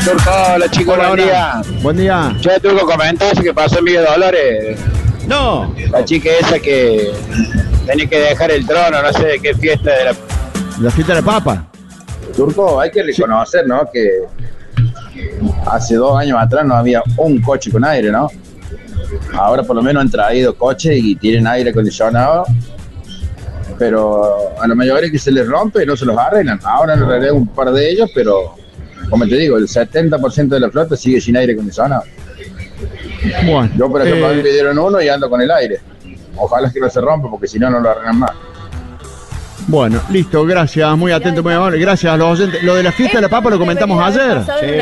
Turco, hola chicos, Hola, buen hola. día. Buen día. Che, Turco, comenta eso que pasó en Villa Dolores. No. La chica esa que tenía que dejar el trono, no sé de qué fiesta de La fiesta de la papa. Turco, hay que reconocer, ¿no? Que hace 2 años atrás no había un coche con aire, ¿no? Ahora por lo menos han traído coches y tienen aire acondicionado, pero a la mayoría que se les rompe no se los arreglan. Ahora en realidad un par de ellos, pero como te digo, el 70% de la flota sigue sin aire acondicionado. Bueno. Yo, por ejemplo, a mí me dieron uno y ando con el aire. Ojalá que no se rompa porque si no, no lo arreglan más. Bueno, listo, gracias, muy atento, muy amable. Gracias a los oyentes. Lo de la fiesta de la papa lo comentamos ayer. Sí.